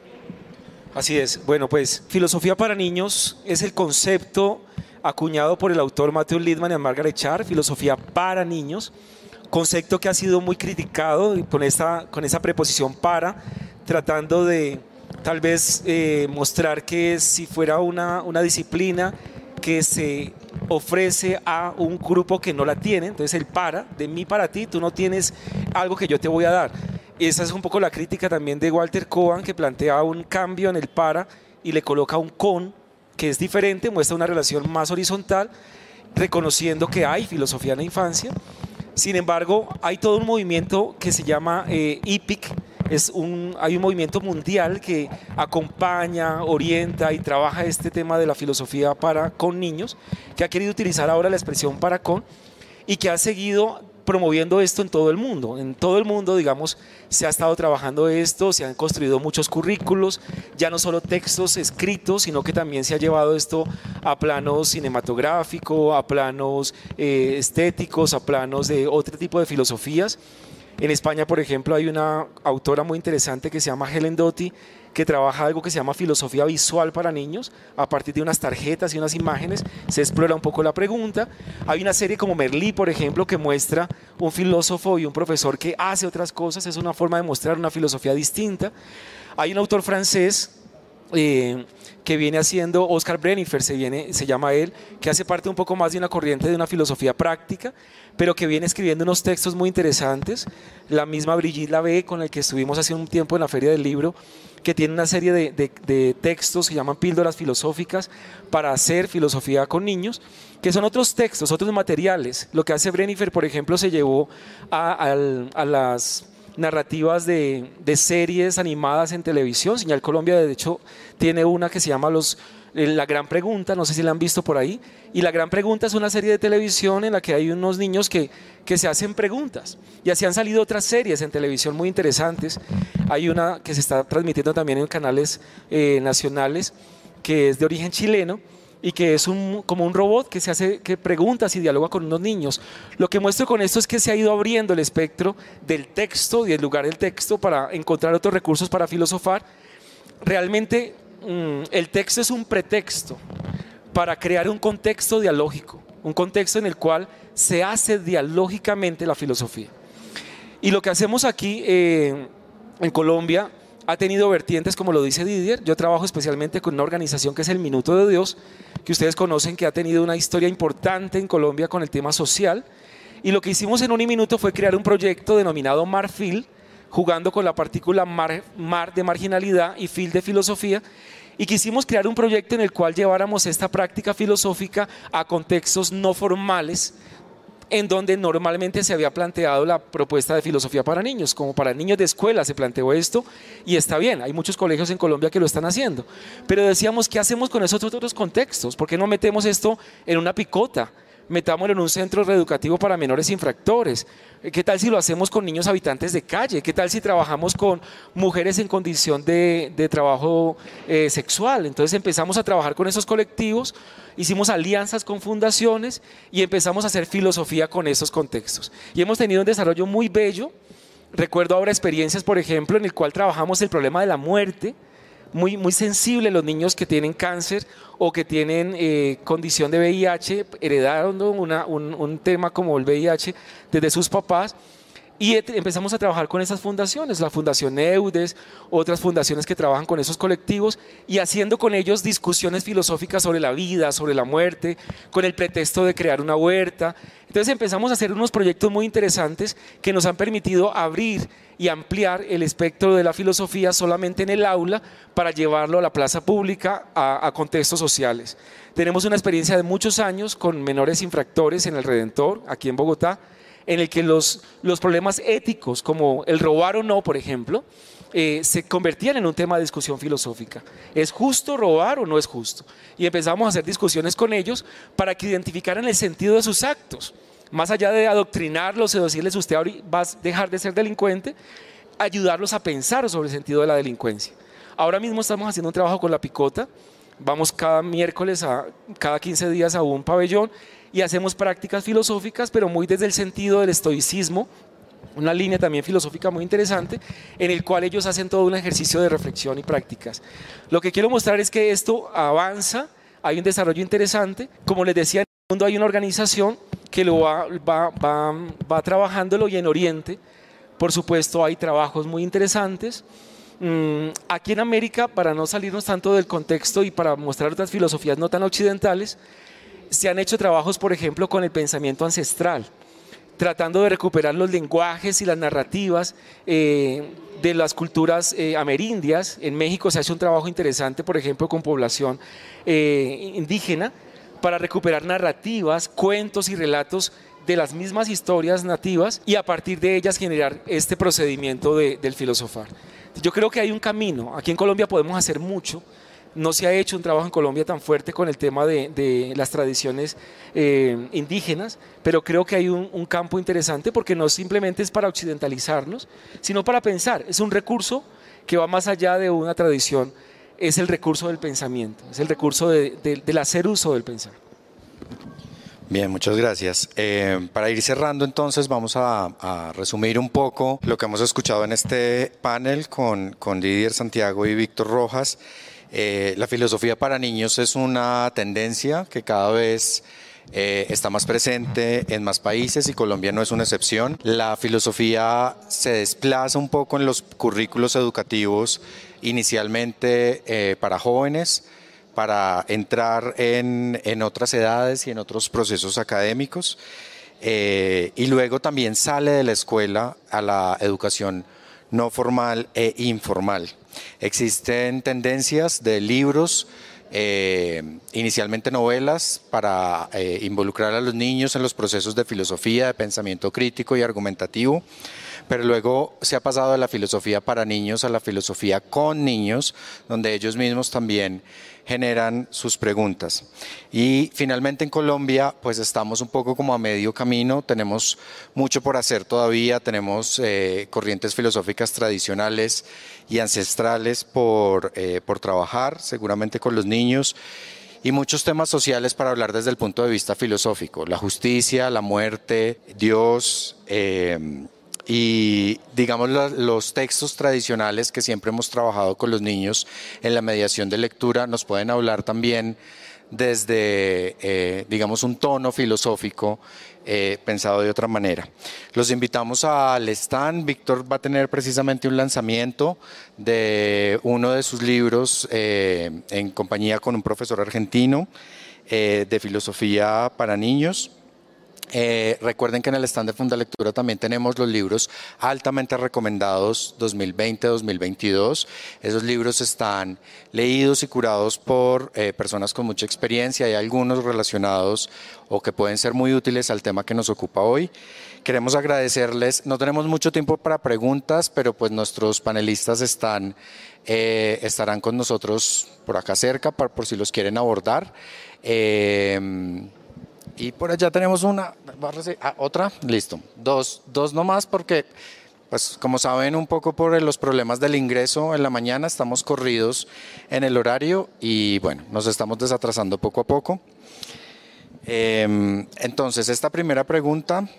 Así es. Bueno, pues filosofía para niños es el concepto acuñado por el autor Matthew Lichtman y Margaret Chan, filosofía para niños, concepto que ha sido muy criticado con esa preposición para, tratando de tal vez mostrar que si fuera una disciplina que se ofrece a un grupo que no la tiene, entonces el para, de mí para ti, tú no tienes algo que yo te voy a dar. Esa es un poco la crítica también de Walter Cohen, que plantea un cambio en el para y le coloca un con, que es diferente, muestra una relación más horizontal, reconociendo que hay filosofía en la infancia. Sin embargo, hay todo un movimiento que se llama IPIC, hay un movimiento mundial que acompaña, orienta y trabaja este tema de la filosofía con niños, que ha querido utilizar ahora la expresión para con y que ha seguido promoviendo esto en todo el mundo. En todo el mundo, digamos, se ha estado trabajando esto, se han construido muchos currículos, ya no solo textos escritos, sino que también se ha llevado esto a planos cinematográficos, a planos estéticos, a planos de otro tipo de filosofías. En España, por ejemplo, hay una autora muy interesante que se llama Helen Doty, que trabaja algo que se llama filosofía visual para niños. A partir de unas tarjetas y unas imágenes se explora un poco la pregunta. Hay una serie como Merlí, por ejemplo, que muestra un filósofo y un profesor que hace otras cosas. Es una forma de mostrar una filosofía distinta. Hay un autor francés que viene haciendo, Oscar Brennifer se llama él, que hace parte un poco más de una corriente de una filosofía práctica, pero que viene escribiendo unos textos muy interesantes. La misma Brigitte Labbé, con el que estuvimos hace un tiempo en la Feria del Libro, que tiene una serie de textos que llaman píldoras filosóficas para hacer filosofía con niños, que son otros textos, otros materiales. Lo que hace Brennifer, por ejemplo, se llevó a las narrativas de series animadas en televisión. Señal Colombia, de hecho, tiene una que se llama La Gran Pregunta, no sé si la han visto por ahí, y La Gran Pregunta es una serie de televisión en la que hay unos niños que se hacen preguntas, y así han salido otras series en televisión muy interesantes. Hay una que se está transmitiendo también en canales nacionales, que es de origen chileno, y que es como un robot que se hace que preguntas y dialoga con unos niños. Lo que muestro con esto es que se ha ido abriendo el espectro del texto y del lugar del texto para encontrar otros recursos para filosofar. Realmente el texto es un pretexto para crear un contexto dialógico, un contexto en el cual se hace dialógicamente la filosofía. Y lo que hacemos aquí en Colombia ha tenido vertientes, como lo dice Didier. Yo trabajo especialmente con una organización que es el Minuto de Dios, que ustedes conocen, que ha tenido una historia importante en Colombia con el tema social. Y lo que hicimos en Uniminuto fue crear un proyecto denominado Marfil, jugando con la partícula mar de marginalidad y fil de filosofía. Y quisimos crear un proyecto en el cual lleváramos esta práctica filosófica a contextos no formales, en donde normalmente se había planteado la propuesta de filosofía para niños, como para niños de escuela se planteó esto, y está bien, hay muchos colegios en Colombia que lo están haciendo, pero decíamos, ¿qué hacemos con esos otros contextos? ¿Por qué no metemos esto en una picota? Metámoslo en un centro reeducativo para menores infractores. ¿Qué tal si lo hacemos con niños habitantes de calle? ¿Qué tal si trabajamos con mujeres en condición de trabajo sexual? Entonces empezamos a trabajar con esos colectivos, hicimos alianzas con fundaciones y empezamos a hacer filosofía con esos contextos. Y hemos tenido un desarrollo muy bello. Recuerdo ahora experiencias, por ejemplo, en el cual trabajamos el problema de la muerte, muy sensible, los niños que tienen cáncer o que tienen condición de VIH, heredando un tema como el VIH desde sus papás, y empezamos a trabajar con esas fundaciones, la Fundación EUDES, otras fundaciones que trabajan con esos colectivos, y haciendo con ellos discusiones filosóficas sobre la vida, sobre la muerte, con el pretexto de crear una huerta. Entonces empezamos a hacer unos proyectos muy interesantes que nos han permitido abrir y ampliar el espectro de la filosofía solamente en el aula para llevarlo a la plaza pública, a contextos sociales. Tenemos una experiencia de muchos años con menores infractores en el Redentor, aquí en Bogotá, en el que los problemas éticos, como el robar o no, por ejemplo, se convertían en un tema de discusión filosófica. ¿Es justo robar o no es justo? Y empezamos a hacer discusiones con ellos para que identificaran el sentido de sus actos. Más allá de adoctrinarlos o decirles usted va a dejar de ser delincuente, ayudarlos a pensar sobre el sentido de la delincuencia. Ahora mismo estamos haciendo un trabajo con la Picota, vamos cada miércoles, cada 15 días a un pabellón y hacemos prácticas filosóficas, pero muy desde el sentido del estoicismo, una línea también filosófica muy interesante, en el cual ellos hacen todo un ejercicio de reflexión y prácticas. Lo que quiero mostrar es que esto avanza, hay un desarrollo interesante. Como les decía, en el mundo hay una organización que lo va trabajándolo, y en Oriente, por supuesto, hay trabajos muy interesantes. Aquí en América, para no salirnos tanto del contexto y para mostrar otras filosofías no tan occidentales, se han hecho trabajos, por ejemplo, con el pensamiento ancestral, tratando de recuperar los lenguajes y las narrativas de las culturas amerindias. En México se hace un trabajo interesante, por ejemplo, con población indígena, para recuperar narrativas, cuentos y relatos de las mismas historias nativas y a partir de ellas generar este procedimiento del filosofar. Yo creo que hay un camino. Aquí en Colombia podemos hacer mucho. No se ha hecho un trabajo en Colombia tan fuerte con el tema de las tradiciones indígenas, pero creo que hay un campo interesante, porque no simplemente es para occidentalizarnos, sino para pensar. Es un recurso que va más allá de una tradición, es el recurso del pensamiento, es el recurso del hacer uso del pensar. Bien, muchas gracias. Para ir cerrando, entonces, vamos a resumir un poco lo que hemos escuchado en este panel con Didier Santiago y Víctor Rojas. La filosofía para niños es una tendencia que cada vez está más presente en más países y Colombia no es una excepción. La filosofía se desplaza un poco en los currículos educativos, inicialmente para jóvenes, para entrar en otras edades y en otros procesos académicos, y luego también sale de la escuela a la educación no formal e informal. Existen tendencias de libros, inicialmente novelas, para involucrar a los niños en los procesos de filosofía, de pensamiento crítico y argumentativo, pero luego se ha pasado de la filosofía para niños a la filosofía con niños, donde ellos mismos también generan sus preguntas. Y finalmente en Colombia pues estamos un poco como a medio camino, tenemos mucho por hacer todavía, tenemos corrientes filosóficas tradicionales y ancestrales por trabajar, seguramente con los niños, y muchos temas sociales para hablar desde el punto de vista filosófico, la justicia, la muerte, Dios, y digamos los textos tradicionales que siempre hemos trabajado con los niños en la mediación de lectura nos pueden hablar también desde, digamos, un tono filosófico pensado de otra manera. Los invitamos al stand. Víctor va a tener precisamente un lanzamiento de uno de sus libros en compañía con un profesor argentino de filosofía para niños. Recuerden que en el stand de Fundalectura también tenemos los libros altamente recomendados 2020-2022. Esos libros están leídos y curados por personas con mucha experiencia. Hay algunos relacionados o que pueden ser muy útiles al tema que nos ocupa hoy. Queremos agradecerles, no tenemos mucho tiempo para preguntas, pero pues nuestros panelistas estarán con nosotros por acá cerca por si los quieren abordar. Y por allá tenemos otra, listo, dos nomás porque, pues como saben un poco por los problemas del ingreso en la mañana, estamos corridos en el horario y bueno, nos estamos desatrasando poco a poco. Entonces, esta primera pregunta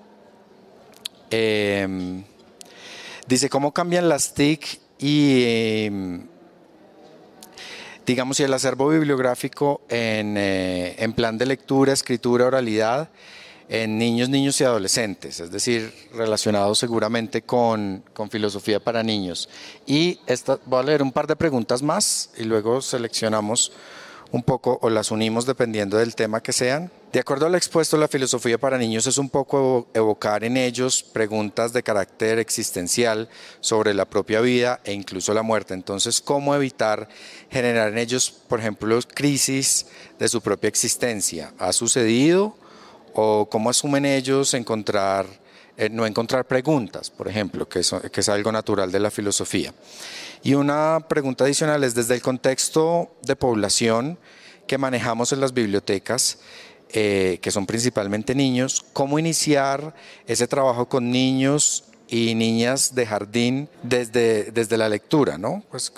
dice, ¿cómo cambian las TIC y digamos, y el acervo bibliográfico en plan de lectura, escritura, oralidad en niños y adolescentes, es decir, relacionados seguramente con filosofía para niños? Y voy a leer un par de preguntas más y luego seleccionamos un poco o las unimos dependiendo del tema que sean. De acuerdo al expuesto, la filosofía para niños es un poco evocar en ellos preguntas de carácter existencial sobre la propia vida e incluso la muerte. Entonces, ¿cómo evitar generar en ellos, por ejemplo, crisis de su propia existencia? ¿Ha sucedido? ¿O cómo asumen ellos no encontrar preguntas, por ejemplo, que es algo natural de la filosofía? Y una pregunta adicional es, desde el contexto de población que manejamos en las bibliotecas, que son principalmente niños, ¿cómo iniciar ese trabajo con niños y niñas de jardín desde la lectura, ¿no? Pues,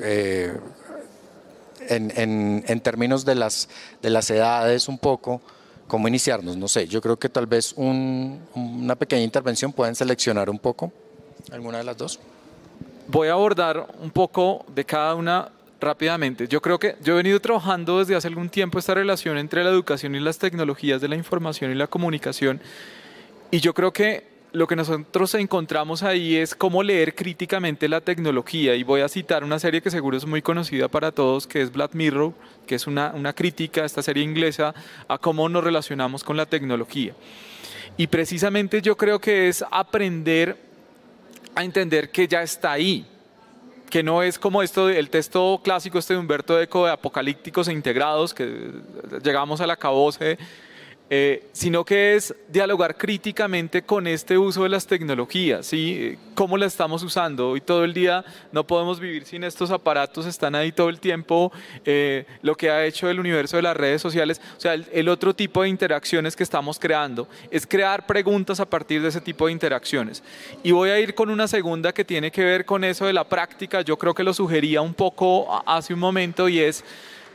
en términos de las edades un poco, ¿cómo iniciarnos? No sé, yo creo que tal vez una pequeña intervención pueden seleccionar un poco, alguna de las dos. Voy a abordar un poco de cada una rápidamente. Yo creo que yo he venido trabajando desde hace algún tiempo esta relación entre la educación y las tecnologías de la información y la comunicación, y yo creo que lo que nosotros encontramos ahí es cómo leer críticamente la tecnología, y voy a citar una serie que seguro es muy conocida para todos, que es Black Mirror, que es una crítica, esta serie inglesa, a cómo nos relacionamos con la tecnología. Y precisamente yo creo que es aprender a entender que ya está ahí, que no es como el texto clásico de Humberto Eco de apocalípticos e integrados, que llegamos al acabose, sino que es dialogar críticamente con este uso de las tecnologías, ¿sí? Cómo la estamos usando. Hoy todo el día no podemos vivir sin estos aparatos, están ahí todo el tiempo, lo que ha hecho el universo de las redes sociales, o sea, el otro tipo de interacciones que estamos creando, es crear preguntas a partir de ese tipo de interacciones. Y voy a ir con una segunda que tiene que ver con eso de la práctica. Yo creo que lo sugería un poco hace un momento, y es: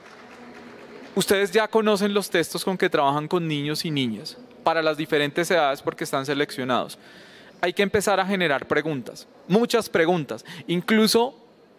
ustedes ya conocen los textos con que trabajan con niños y niñas para las diferentes edades porque están seleccionados. Hay que empezar a generar preguntas, muchas preguntas. Incluso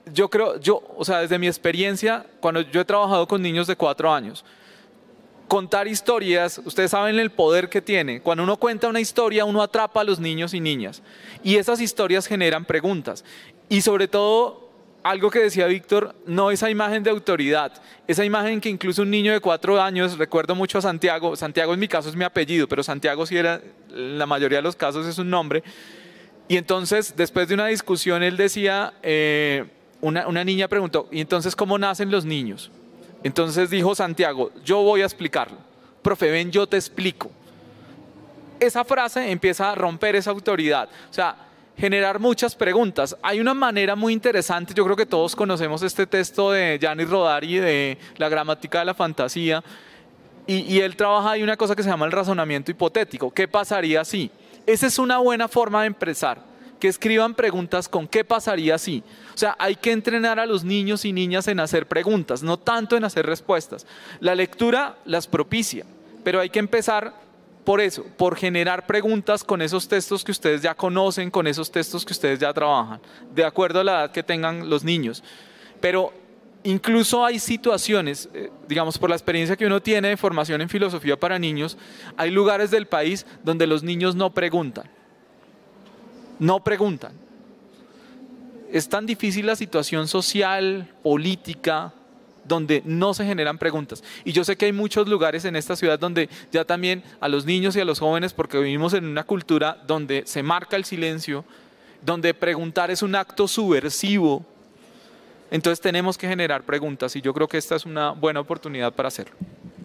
o sea, desde mi experiencia, cuando yo he trabajado con niños de 4 años, contar historias, ustedes saben el poder que tiene. Cuando uno cuenta una historia, uno atrapa a los niños y niñas. Y esas historias generan preguntas. Y sobre todo, algo que decía Víctor, no esa imagen de autoridad, esa imagen que incluso un niño de 4 años, recuerdo mucho a Santiago en mi caso es mi apellido, pero Santiago sí era, en la mayoría de los casos es un nombre, y entonces después de una discusión él decía, una niña preguntó, ¿y entonces cómo nacen los niños? Entonces dijo Santiago, yo voy a explicarlo, profe, ven, yo te explico. Esa frase empieza a romper esa autoridad, o sea, generar muchas preguntas. Hay una manera muy interesante, yo creo que todos conocemos este texto de Gianni Rodari de La gramática de la fantasía, y él trabaja ahí una cosa que se llama el razonamiento hipotético. ¿Qué pasaría si? Esa es una buena forma de empezar. que escriban preguntas con qué pasaría si. O sea, hay que entrenar a los niños y niñas en hacer preguntas, no tanto en hacer respuestas. La lectura las propicia, pero hay que empezar por eso, por generar preguntas con esos textos que ustedes ya conocen, con esos textos que ustedes ya trabajan, de acuerdo a la edad que tengan los niños. Pero incluso hay situaciones, digamos, por la experiencia que uno tiene de formación en filosofía para niños, hay lugares del país donde los niños no preguntan. No preguntan. Es tan difícil la situación social, política, donde no se generan preguntas. Y yo sé que hay muchos lugares en esta ciudad donde ya también a los niños y a los jóvenes, porque vivimos en una cultura donde se marca el silencio, donde preguntar es un acto subversivo. Entonces tenemos que generar preguntas y yo creo que esta es una buena oportunidad para hacerlo.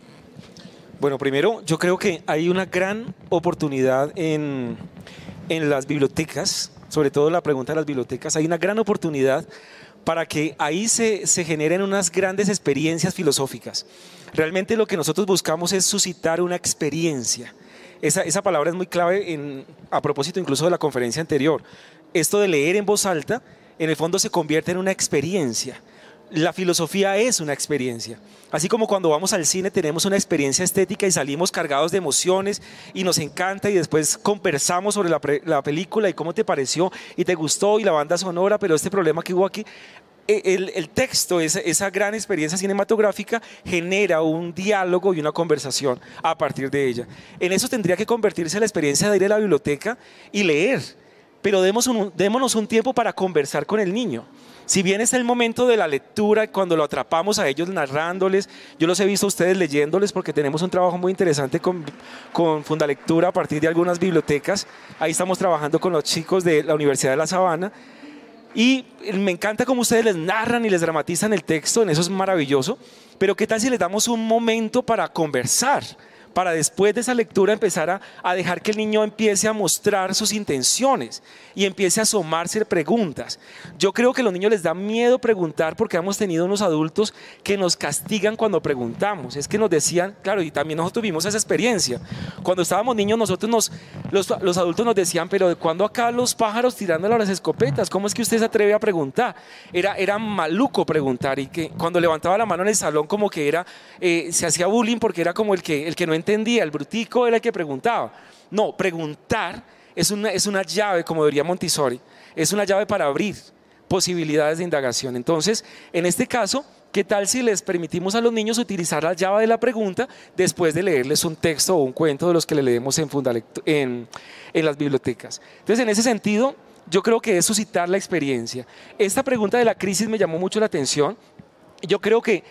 Bueno, primero yo creo que hay una gran oportunidad en las bibliotecas, sobre todo la pregunta de las bibliotecas, hay una gran oportunidad para que ahí se generen unas grandes experiencias filosóficas. Realmente lo que nosotros buscamos es suscitar una experiencia. Esa palabra es muy clave a propósito incluso de la conferencia anterior. Esto de leer en voz alta, en el fondo se convierte en una experiencia. La filosofía es una experiencia. Así como cuando vamos al cine tenemos una experiencia estética y salimos cargados de emociones y nos encanta y después conversamos sobre la película y cómo te pareció y te gustó y la banda sonora, pero este problema que hubo aquí, el texto, esa gran experiencia cinematográfica genera un diálogo y una conversación a partir de ella. En eso tendría que convertirse la experiencia de ir a la biblioteca y leer, pero démonos un tiempo para conversar con el niño. Si bien es el momento de la lectura, cuando lo atrapamos a ellos narrándoles, yo los he visto a ustedes leyéndoles porque tenemos un trabajo muy interesante con Fundalectura a partir de algunas bibliotecas. Ahí estamos trabajando con los chicos de la Universidad de La Sabana y me encanta cómo ustedes les narran y les dramatizan el texto, en eso es maravilloso, pero ¿qué tal si les damos un momento para conversar? Para después de esa lectura empezar a dejar que el niño empiece a mostrar sus intenciones y empiece a asomarse preguntas. Yo creo que a los niños les da miedo preguntar porque hemos tenido unos adultos que nos castigan cuando preguntamos. Es que nos decían, claro, y también nosotros tuvimos esa experiencia. Cuando estábamos niños los adultos nos decían, pero ¿de cuándo acá los pájaros tirándole a las escopetas? ¿Cómo es que usted se atreve a preguntar? Era maluco preguntar y que cuando levantaba la mano en el salón como que se hacía bullying porque era como el que no entendía, el brutico era el que preguntaba. No, preguntar es una llave, como diría Montessori, es una llave para abrir posibilidades de indagación. Entonces, en este caso, ¿qué tal si les permitimos a los niños utilizar la llave de la pregunta después de leerles un texto o un cuento de los que le leemos en las bibliotecas? Entonces, en ese sentido, yo creo que es suscitar la experiencia. Esta pregunta de la crisis me llamó mucho la atención. Yo creo que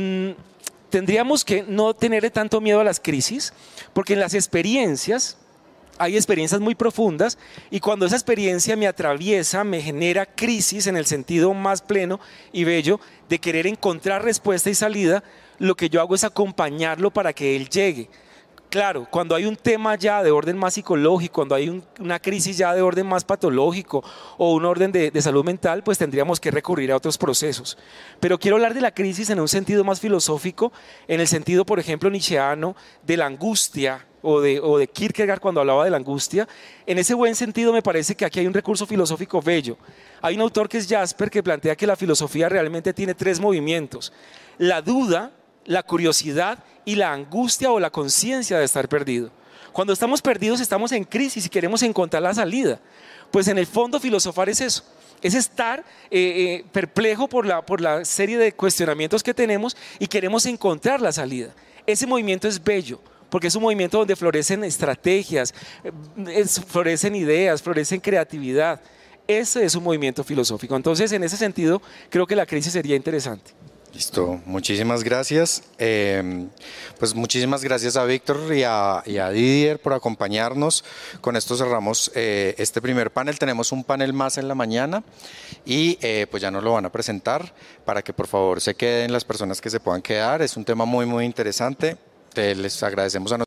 tendríamos que no tener tanto miedo a las crisis, porque en las experiencias hay experiencias muy profundas y cuando esa experiencia me atraviesa, me genera crisis en el sentido más pleno y bello de querer encontrar respuesta y salida, lo que yo hago es acompañarlo para que él llegue. Claro, cuando hay un tema ya de orden más psicológico, cuando hay una crisis ya de orden más patológico o un orden de salud mental, pues tendríamos que recurrir a otros procesos. Pero quiero hablar de la crisis en un sentido más filosófico, en el sentido, por ejemplo, nietzscheano, de la angustia o de Kierkegaard cuando hablaba de la angustia. En ese buen sentido me parece que aquí hay un recurso filosófico bello. Hay un autor que es Jasper que plantea que la filosofía realmente tiene 3 movimientos: la duda, la curiosidad y la angustia o la conciencia de estar perdido. Cuando estamos perdidos estamos en crisis y queremos encontrar la salida. Pues en el fondo filosofar es eso, es estar perplejo por la serie de cuestionamientos que tenemos y queremos encontrar la salida. Ese movimiento es bello, porque es un movimiento donde florecen estrategias, florecen ideas, florecen creatividad. Ese es un movimiento filosófico. Entonces, en ese sentido, creo que la crisis sería interesante. Listo, muchísimas gracias. Pues muchísimas gracias a Víctor y a Didier por acompañarnos. Con esto cerramos este primer panel. Tenemos un panel más en la mañana y pues ya nos lo van a presentar para que por favor se queden las personas que se puedan quedar. Es un tema muy, muy interesante. Les agradecemos a nosotros.